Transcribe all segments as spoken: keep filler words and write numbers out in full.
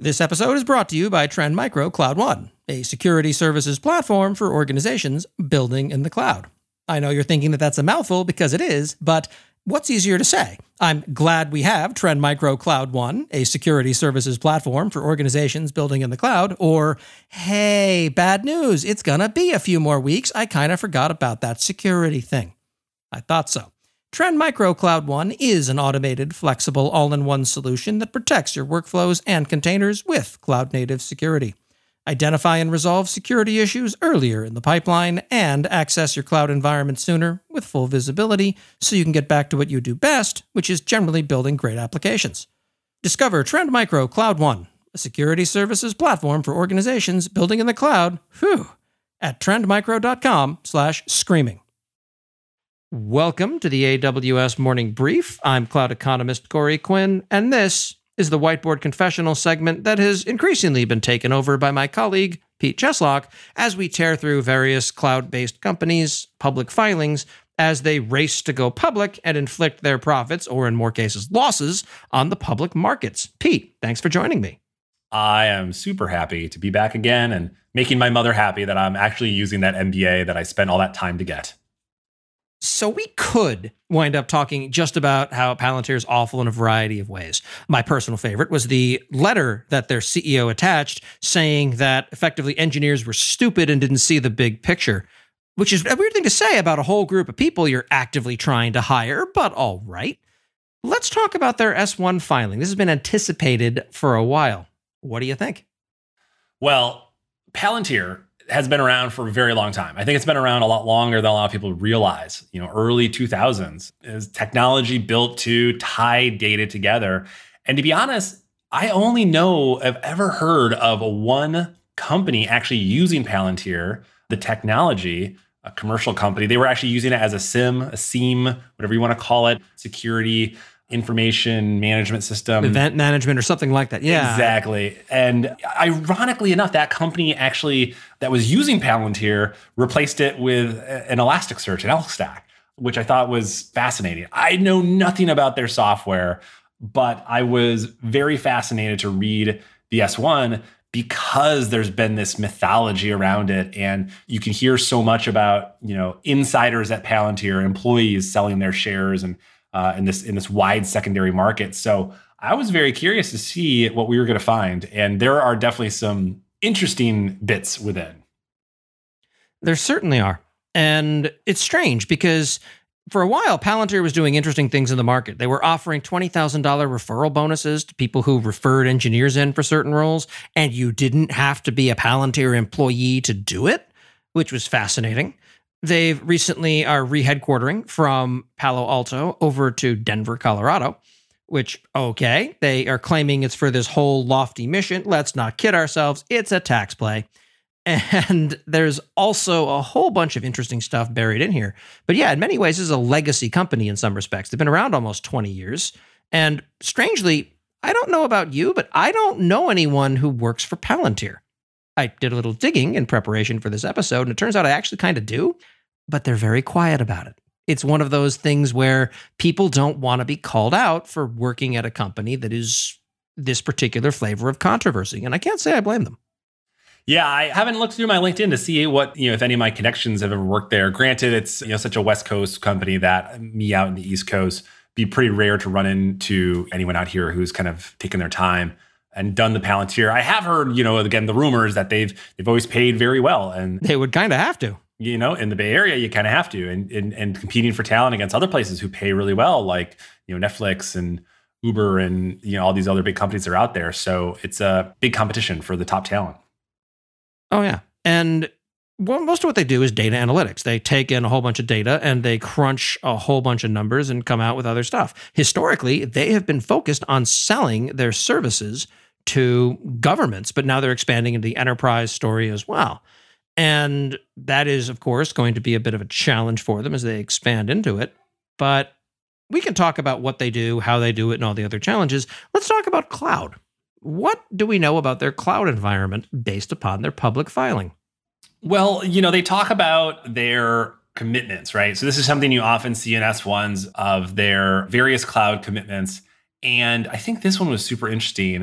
This episode is brought to you by Trend Micro Cloud One, a security services platform for organizations building in the cloud. I know you're thinking that that's a mouthful because it is, but what's easier to say? I'm glad we have Trend Micro Cloud One, a security services platform for organizations building in the cloud, or, hey, bad news, it's gonna be a few more weeks. I kind of forgot about that security thing. I thought so. Trend Micro Cloud One is an automated, flexible, all-in-one solution that protects your workflows and containers with cloud-native security. Identify and resolve security issues earlier in the pipeline and access your cloud environment sooner with full visibility so you can get back to what you do best, which is generally building great applications. Discover Trend Micro Cloud One, a security services platform for organizations building in the cloud, whew, at trendmicro.com slash screaming. Welcome to the A W S Morning Brief. I'm cloud economist Corey Quinn, and this is the Whiteboard Confessional segment that has increasingly been taken over by my colleague, Pete Cheslock, as we tear through various cloud-based companies' public filings as they race to go public and inflict their profits, or in more cases, losses, on the public markets. Pete, thanks for joining me. I am super happy to be back again and making my mother happy that I'm actually using that M B A that I spent all that time to get. So we could wind up talking just about how Palantir is awful in a variety of ways. My personal favorite was the letter that their C E O attached saying that effectively engineers were stupid and didn't see the big picture, which is a weird thing to say about a whole group of people you're actively trying to hire, but all right. Let's talk about their S one filing. This has been anticipated for a while. What do you think? Well, Palantir has been around for a very long time. I think it's been around a lot longer than a lot of people realize. You know, early two thousands is technology built to tie data together. And to be honest, I only know, I've ever heard of a one company actually using Palantir, the technology, a commercial company. They were actually using it as a SIEM, a SIEM, whatever you want to call it, security information management system. Event management or something like that. Yeah. Exactly. And ironically enough, that company actually that was using Palantir replaced it with an Elasticsearch, an Elk Stack, which I thought was fascinating. I know nothing about their software, but I was very fascinated to read the S one because there's been this mythology around it. And you can hear so much about, you know, insiders at Palantir, employees selling their shares and Uh, in this in this wide secondary market. So I was very curious to see what we were going to find. And there are definitely some interesting bits within. There certainly are. And it's strange because for a while, Palantir was doing interesting things in the market. They were offering twenty thousand dollars referral bonuses to people who referred engineers in for certain roles, and you didn't have to be a Palantir employee to do it, which was fascinating. They've recently are re-headquartering from Palo Alto over to Denver, Colorado, which, okay, they are claiming it's for this whole lofty mission. Let's not kid ourselves. It's a tax play. And there's also a whole bunch of interesting stuff buried in here. But yeah, in many ways, this is a legacy company in some respects. They've been around almost twenty years. And strangely, I don't know about you, but I don't know anyone who works for Palantir. I did a little digging in preparation for this episode, and it turns out I actually kind of do, but they're very quiet about it. It's one of those things where people don't want to be called out for working at a company that is this particular flavor of controversy, and I can't say I blame them. Yeah, I haven't looked through my LinkedIn to see what, you know, if any of my connections have ever worked there. Granted, it's, you know, such a West Coast company that me out in the East Coast, be pretty rare to run into anyone out here who's kind of taken their time and done the Palantir. I have heard, you know, again, the rumors that they've they've always paid very well. And they would kind of have to. You know, in the Bay Area, you kind of have to. And, and and competing for talent against other places who pay really well, like, you know, Netflix and Uber and, you know, all these other big companies that are out there. So it's a big competition for the top talent. Oh, yeah. And well, most of what they do is data analytics. They take in a whole bunch of data and they crunch a whole bunch of numbers and come out with other stuff. Historically, they have been focused on selling their services to governments, but now they're expanding into the enterprise story as well. And that is, of course, going to be a bit of a challenge for them as they expand into it. But we can talk about what they do, how they do it, and all the other challenges. Let's talk about cloud. What do we know about their cloud environment based upon their public filing? Well, you know, they talk about their commitments, right? So this is something you often see in S ones of their various cloud commitments. And I think this one was super interesting.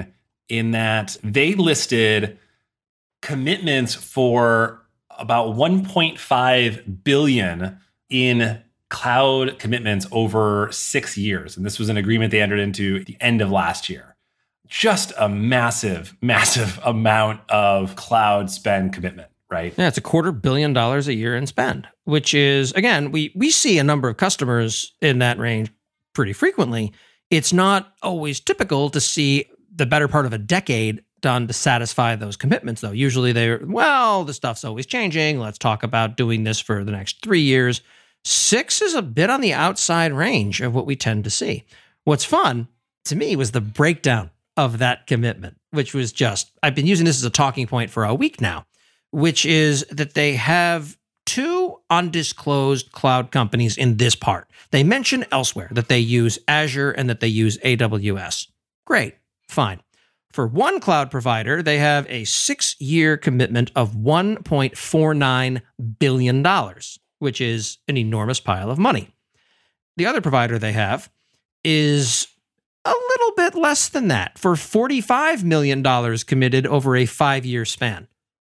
in that they listed commitments for about one point five billion in cloud commitments over six years. And this was an agreement they entered into at the end of last year. Just a massive, massive amount of cloud spend commitment, right? Yeah, it's a quarter billion dollars a year in spend, which is, again, we we see a number of customers in that range pretty frequently. It's not always typical to see the better part of a decade done to satisfy those commitments, though. Usually they're, well, the stuff's always changing. Let's talk about doing this for the next three years. Six is a bit on the outside range of what we tend to see. What's fun to me was the breakdown of that commitment, which was just, I've been using this as a talking point for a week now, which is that they have two undisclosed cloud companies in this part. They mention elsewhere that they use Azure and that they use A W S. Great, fine. For one cloud provider, they have a six-year commitment of one point four nine billion dollars, which is an enormous pile of money. The other provider they have is a little bit less than that, for forty-five million dollars committed over a five-year span.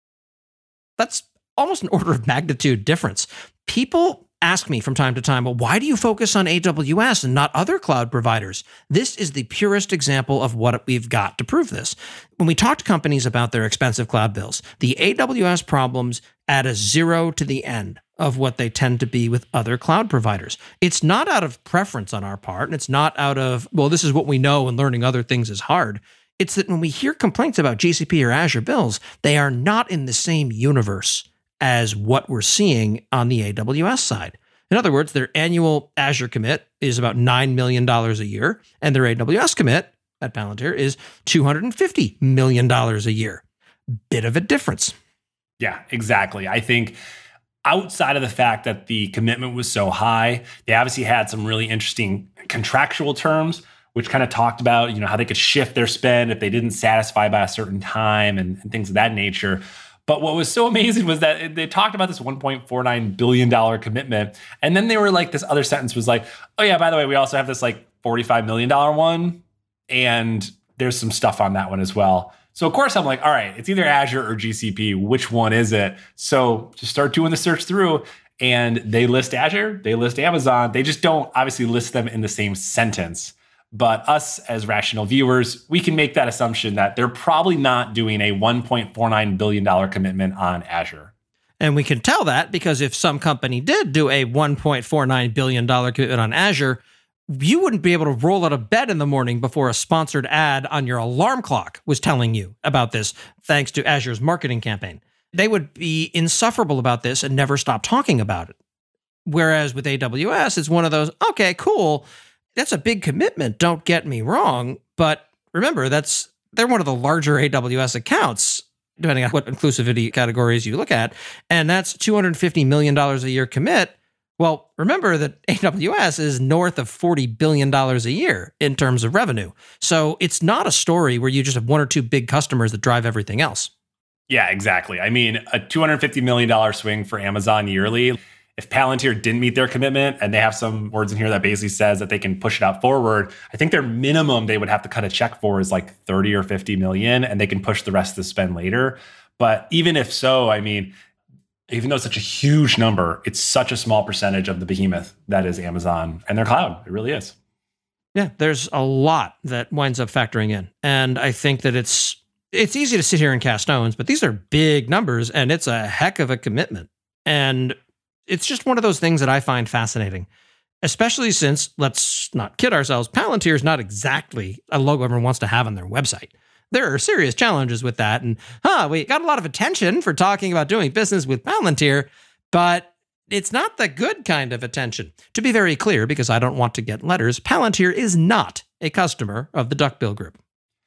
That's almost an order of magnitude difference. People ask me from time to time, well, why do you focus on A W S and not other cloud providers? This is the purest example of what we've got to prove this. When we talk to companies about their expensive cloud bills, the A W S problems add a zero to the end of what they tend to be with other cloud providers. It's not out of preference on our part, and it's not out of, well, this is what we know and learning other things is hard. It's that when we hear complaints about G C P or Azure bills, they are not in the same universe as what we're seeing on the A W S side. In other words, their annual Azure commit is about nine million dollars a year, and their A W S commit at Palantir is two hundred fifty million dollars a year. Bit of a difference. Yeah, exactly. I think outside of the fact that the commitment was so high, they obviously had some really interesting contractual terms, which kind of talked about, you know, how they could shift their spend if they didn't satisfy by a certain time and, and things of that nature. But what was so amazing was that they talked about this one point four nine billion dollars commitment. And then they were like, this other sentence was like, oh yeah, by the way, we also have this like forty-five million dollars one. And there's some stuff on that one as well. So of course I'm like, all right, it's either Azure or G C P. Which one is it? So just start doing the search through, and they list Azure, they list Amazon. They just don't obviously list them in the same sentence. But us as rational viewers, we can make that assumption that they're probably not doing a one point four nine billion dollars commitment on Azure. And we can tell that because if some company did do a one point four nine billion dollars commitment on Azure, you wouldn't be able to roll out of bed in the morning before a sponsored ad on your alarm clock was telling you about this, thanks to Azure's marketing campaign. They would be insufferable about this and never stop talking about it. Whereas with A W S, it's one of those, okay, cool. That's a big commitment, don't get me wrong. But remember, that's they're one of the larger A W S accounts, depending on what inclusivity categories you look at. And that's two hundred fifty million dollars a year commit. Well, remember that A W S is north of forty billion dollars a year in terms of revenue. So it's not a story where you just have one or two big customers that drive everything else. Yeah, exactly. I mean, a two hundred fifty million dollars swing for Amazon yearly. If Palantir didn't meet their commitment, and they have some words in here that basically says that they can push it out forward, I think their minimum they would have to cut a check for is like thirty or fifty million, and they can push the rest of the spend later. But even if so, I mean, even though it's such a huge number, it's such a small percentage of the behemoth that is Amazon and their cloud. It really is. Yeah, there's a lot that winds up factoring in. And I think that it's it's easy to sit here and cast stones, but these are big numbers, and it's a heck of a commitment. And it's just one of those things that I find fascinating, especially since, let's not kid ourselves, Palantir is not exactly a logo everyone wants to have on their website. There are serious challenges with that. And, huh, we got a lot of attention for talking about doing business with Palantir, but it's not the good kind of attention. To be very clear, because I don't want to get letters, Palantir is not a customer of the Duckbill Group.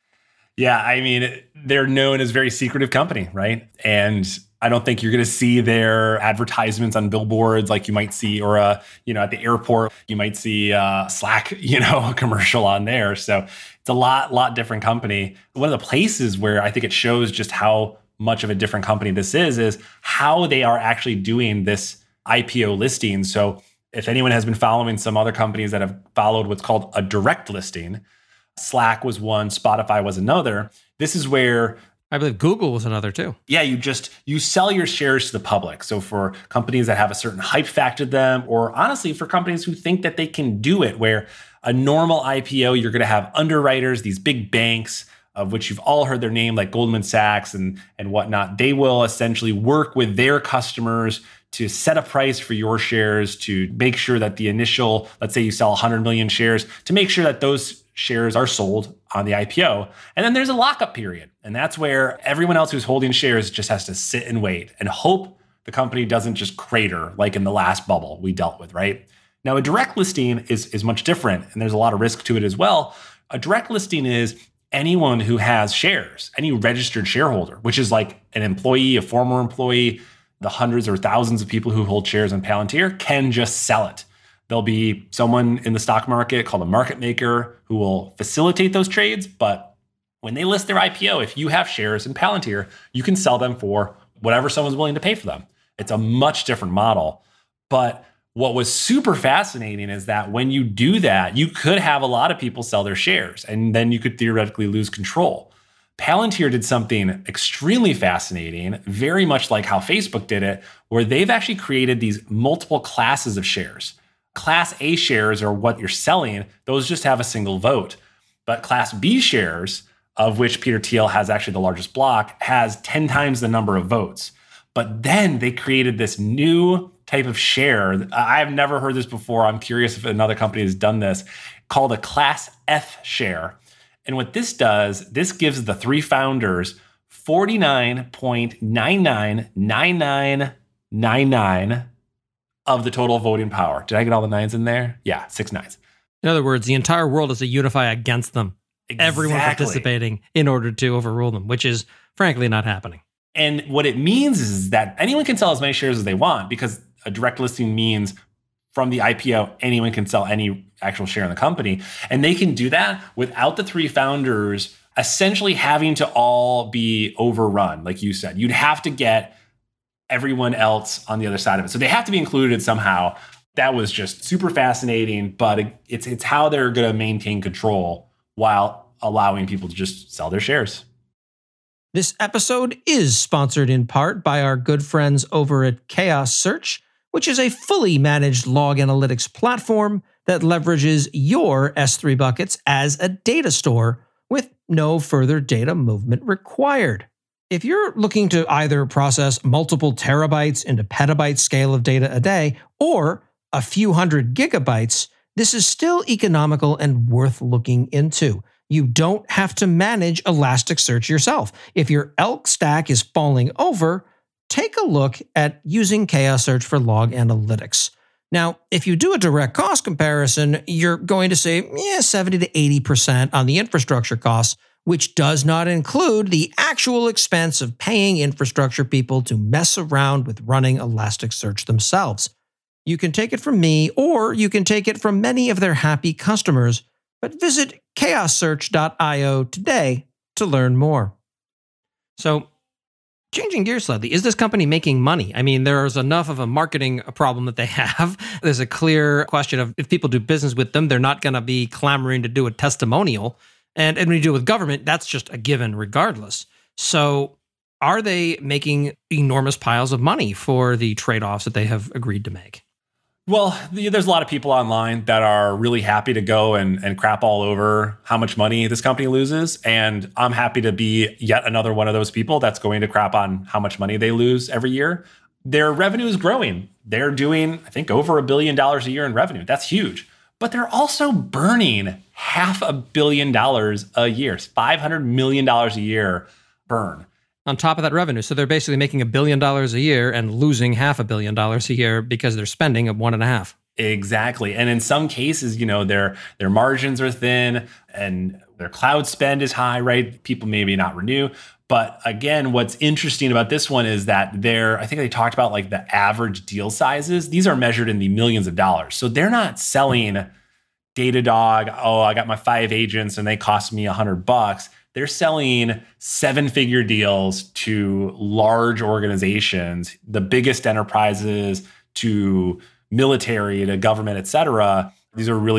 Yeah, I mean, they're known as a very secretive company, right? And I don't think you're going to see their advertisements on billboards like you might see, or uh, you know, at the airport, you might see uh, Slack, you know, a commercial on there. So it's a lot, lot different company. One of the places where I think it shows just how much of a different company this is, is how they are actually doing this I P O listing. So if anyone has been following some other companies that have followed what's called a direct listing, Slack was one, Spotify was another. This is where I believe Google was another too. Yeah, you just, you sell your shares to the public. So for companies that have a certain hype factor to them, or honestly for companies who think that they can do it, where a normal I P O, you're going to have underwriters, these big banks, of which you've all heard their name, like Goldman Sachs and, and whatnot. They will essentially work with their customers to set a price for your shares, to make sure that the initial, let's say you sell one hundred million shares, to make sure that those shares are sold on the I P O. And then there's a lockup period. And that's where everyone else who's holding shares just has to sit and wait and hope the company doesn't just crater like in the last bubble we dealt with, right? Now, a direct listing is, is much different, and there's a lot of risk to it as well. A direct listing is anyone who has shares, any registered shareholder, which is like an employee, a former employee, the hundreds or thousands of people who hold shares in Palantir can just sell it. There'll be someone in the stock market called a market maker who will facilitate those trades. But when they list their I P O, if you have shares in Palantir, you can sell them for whatever someone's willing to pay for them. It's a much different model. But what was super fascinating is that when you do that, you could have a lot of people sell their shares, and then you could theoretically lose control. Palantir did something extremely fascinating, very much like how Facebook did it, where they've actually created these multiple classes of shares. Class A shares are what you're selling. Those just have a single vote. But Class B shares, of which Peter Thiel has actually the largest block, has ten times the number of votes. But then they created this new type of share. I've never heard this before. I'm curious if another company has done this, called a Class F share. And what this does, this gives the three founders forty-nine point nine nine nine nine nine nine of the total voting power. Did I get all the nines in there? Yeah, six nines. In other words, the entire world is to unify against them. Exactly. Everyone participating in order to overrule them, which is frankly not happening. And what it means is that anyone can sell as many shares as they want, because a direct listing means from the I P O, anyone can sell any actual share in the company. And they can do that without the three founders essentially having to all be overrun, like you said. You'd have to get everyone else on the other side of it. So they have to be included somehow. That was just super fascinating, but it's it's how they're going to maintain control while allowing people to just sell their shares. This episode is sponsored in part by our good friends over at Chaos Search, which is a fully managed log analytics platform that leverages your S three buckets as a data store with no further data movement required. If you're looking to either process multiple terabytes into petabyte scale of data a day, or a few hundred gigabytes, this is still economical and worth looking into. You don't have to manage Elasticsearch yourself. If your Elk stack is falling over, take a look at using Chaos Search for log analytics. Now, if you do a direct cost comparison, you're going to save yeah, seventy to eighty percent on the infrastructure costs, which does not include the actual expense of paying infrastructure people to mess around with running Elasticsearch themselves. You can take it from me, or you can take it from many of their happy customers, but visit chaos search dot io today to learn more. So, changing gears slightly, is this company making money? I mean, there's enough of a marketing problem that they have. There's a clear question of if people do business with them, they're not going to be clamoring to do a testimonial. And, and when you do it with government, that's just a given regardless. So are they making enormous piles of money for the trade-offs that they have agreed to make? Well, there's a lot of people online that are really happy to go and, and crap all over how much money this company loses. And I'm happy to be yet another one of those people that's going to crap on how much money they lose every year. Their revenue is growing. They're doing, I think, over a billion dollars a year in revenue. That's huge. But they're also burning half a billion dollars a year. It's five hundred million dollars a year burn. On top of that revenue. So they're basically making a billion dollars a year and losing half a billion dollars a year because they're spending at one and a half. Exactly. And in some cases, you know, their their margins are thin and their cloud spend is high, right? People maybe not renew. But again, what's interesting about this one is that they're, I think they talked about like the average deal sizes. These are measured in the millions of dollars. So they're not selling Datadog, oh, I got my five agents and they cost me a hundred bucks. They're selling seven-figure deals to large organizations, the biggest enterprises, to military, to government, et cetera. These are really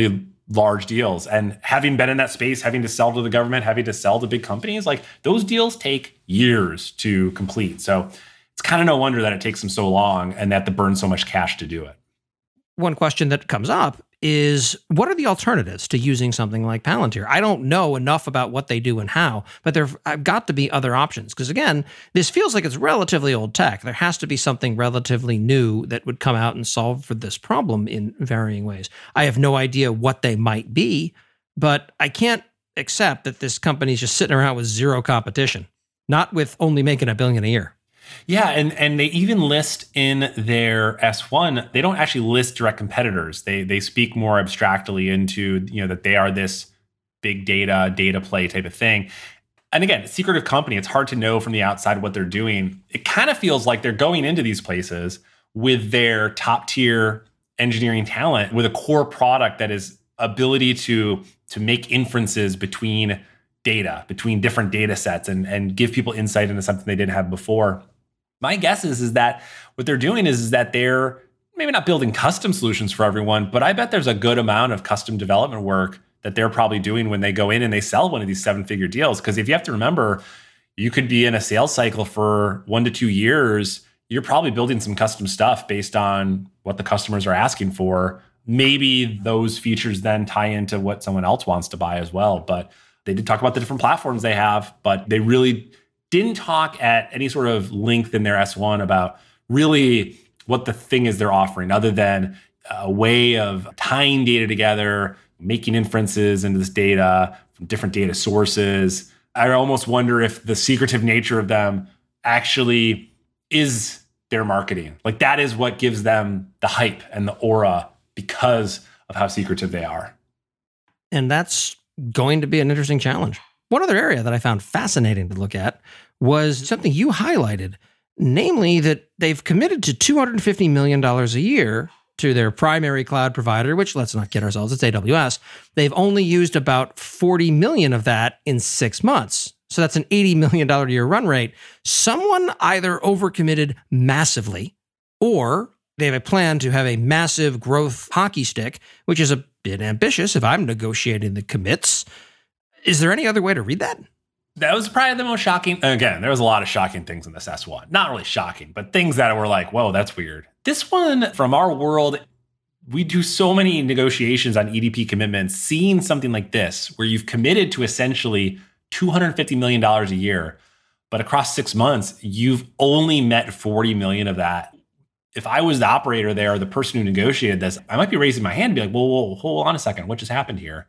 large deals. And having been in that space, having to sell to the government, having to sell to big companies, like those deals take years to complete. So it's kind of no wonder that it takes them so long and that they burn so much cash to do it. One question that comes up is, what are the alternatives to using something like Palantir? I don't know enough about what they do and how, but there have got to be other options. Because again, this feels like it's relatively old tech. There has to be something relatively new that would come out and solve for this problem in varying ways. I have no idea what they might be, but I can't accept that this company is just sitting around with zero competition, not with only making a billion a year. Yeah, and, and they even list in their S one, they don't actually list direct competitors. They they speak more abstractly into, you know, that they are this big data, data play type of thing. And again, secretive company, it's hard to know from the outside what they're doing. It kind of feels like they're going into these places with their top tier engineering talent, with a core product that is ability to, to make inferences between data, between different data sets and, and give people insight into something they didn't have before. My guess is, is that what they're doing is, is that they're maybe not building custom solutions for everyone, but I bet there's a good amount of custom development work that they're probably doing when they go in and they sell one of these seven-figure deals. Because if you have to remember, you could be in a sales cycle for one to two years. You're probably building some custom stuff based on what the customers are asking for. Maybe those features then tie into what someone else wants to buy as well. But they did talk about the different platforms they have, but they really didn't talk at any sort of length in their S one about really what the thing is they're offering, other than a way of tying data together, making inferences into this data from different data sources. I almost wonder if the secretive nature of them actually is their marketing. Like that is what gives them the hype and the aura because of how secretive they are. And that's going to be an interesting challenge. One other area that I found fascinating to look at was something you highlighted, namely that they've committed to two hundred fifty million dollars a year to their primary cloud provider, which, let's not kid ourselves, it's A W S. They've only used about forty million dollars of that in six months. So that's an eighty million dollars a year run rate. Someone either overcommitted massively, or they have a plan to have a massive growth hockey stick, which is a bit ambitious if I'm negotiating the commits. Is there any other way to read that? That was probably the most shocking. Again, there was a lot of shocking things in this S one. Not really shocking, but things that were like, whoa, that's weird. This one, from our world, we do so many negotiations on E D P commitments. Seeing something like this, where you've committed to essentially two hundred fifty million dollars a year, but across six months, you've only met forty million dollars of that. If I was the operator there, or the person who negotiated this, I might be raising my hand and be like, whoa, whoa, hold on a second. What just happened here?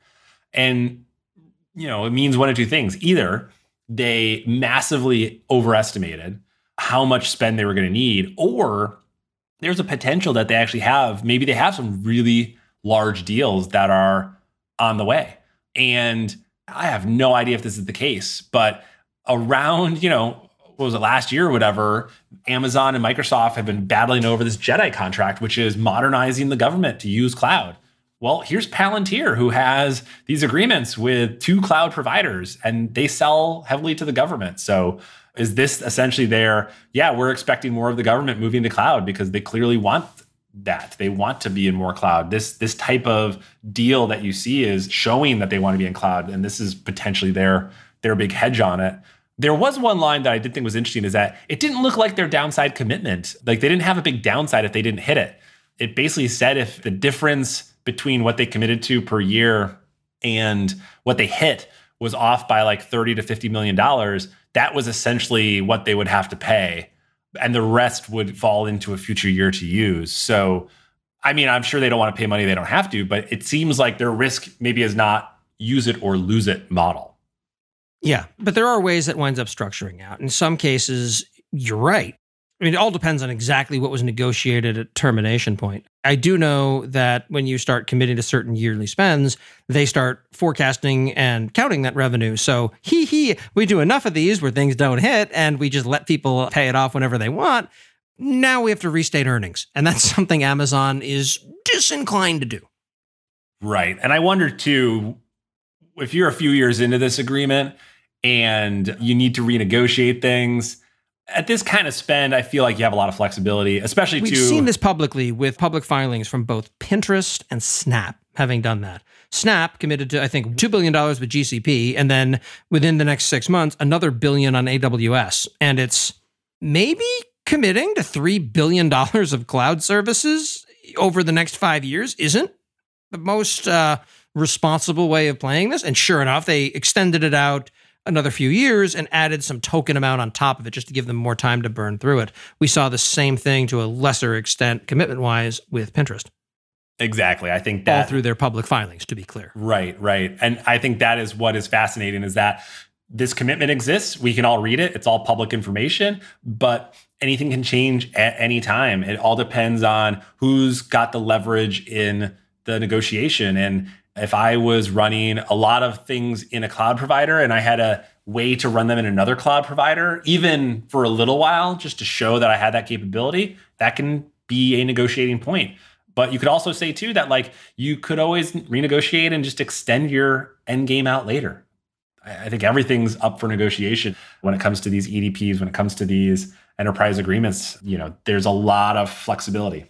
And you know, it means one of two things. Either they massively overestimated how much spend they were going to need, or there's a potential that they actually have, maybe they have some really large deals that are on the way. And I have no idea if this is the case, but around, you know, what was it, last year or whatever, Amazon and Microsoft have been battling over this JEDI contract, which is modernizing the government to use cloud. Well, here's Palantir, who has these agreements with two cloud providers, and they sell heavily to the government. So is this essentially their, yeah, we're expecting more of the government moving to cloud because they clearly want that. They want to be in more cloud. This, this type of deal that you see is showing that they want to be in cloud, and this is potentially their, their big hedge on it. There was one line that I did think was interesting, is that it didn't look like their downside commitment. Like they didn't have a big downside if they didn't hit it. It basically said if the difference between what they committed to per year and what they hit was off by like thirty to fifty million dollars, that was essentially what they would have to pay. And the rest would fall into a future year to use. So, I mean, I'm sure they don't want to pay money they don't have to, but it seems like their risk maybe is not use it or lose it model. Yeah, but there are ways that winds up structuring out. In some cases, you're right. I mean, it all depends on exactly what was negotiated at termination point. I do know that when you start committing to certain yearly spends, they start forecasting and counting that revenue. So, hee hee, we do enough of these where things don't hit and we just let people pay it off whenever they want. Now we have to restate earnings. And that's something Amazon is disinclined to do. Right. And I wonder too, if you're a few years into this agreement and you need to renegotiate things, at this kind of spend, I feel like you have a lot of flexibility, especially We've to... seen this publicly with public filings from both Pinterest and Snap having done that. Snap committed to, I think, two billion dollars with G C P, and then within the next six months, another billion on A W S. And it's maybe committing to three billion dollars of cloud services over the next five years isn't the most uh, responsible way of playing this. And sure enough, they extended it out another few years and added some token amount on top of it just to give them more time to burn through it. We saw the same thing to a lesser extent, commitment-wise, with Pinterest. Exactly. I think that all through their public filings, to be clear. Right, right. And I think that is what is fascinating is that this commitment exists. We can all read it. It's all public information, but anything can change at any time. It all depends on who's got the leverage in the negotiation. And if I was running a lot of things in a cloud provider and I had a way to run them in another cloud provider, even for a little while, just to show that I had that capability, that can be a negotiating point. But you could also say too that like you could always renegotiate and just extend your end game out later. I think everything's up for negotiation when it comes to these E D Ps, when it comes to these enterprise agreements. You know, there's a lot of flexibility.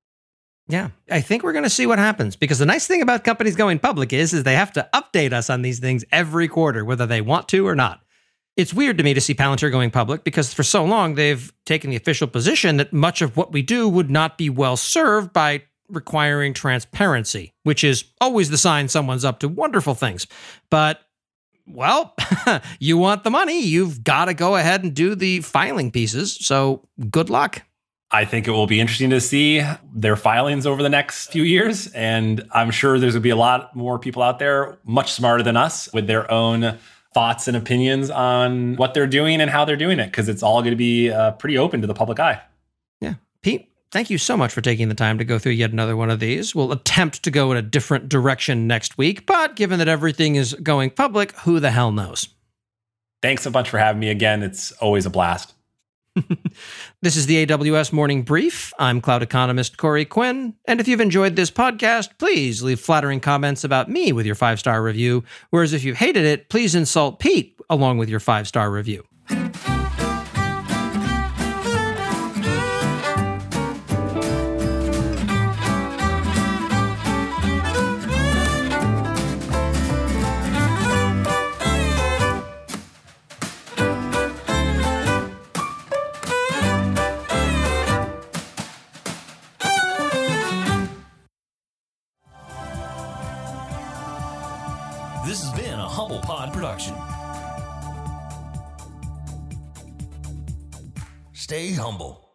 Yeah, I think we're going to see what happens, because the nice thing about companies going public is, is they have to update us on these things every quarter, whether they want to or not. It's weird to me to see Palantir going public because for so long they've taken the official position that much of what we do would not be well served by requiring transparency, which is always the sign someone's up to wonderful things. But, well, you want the money, you've got to go ahead and do the filing pieces. So good luck. I think it will be interesting to see their filings over the next few years. And I'm sure there's going to be a lot more people out there much smarter than us with their own thoughts and opinions on what they're doing and how they're doing it, because it's all going to be uh, pretty open to the public eye. Yeah. Pete, thank you so much for taking the time to go through yet another one of these. We'll attempt to go in a different direction next week, but given that everything is going public, who the hell knows? Thanks a bunch for having me again. It's always a blast. This is the A W S Morning Brief. I'm cloud economist Corey Quinn. And if you've enjoyed this podcast, please leave flattering comments about me with your five-star review. Whereas if you've hated it, please insult Pete along with your five-star review. This has been a Humble Pod production. Stay humble.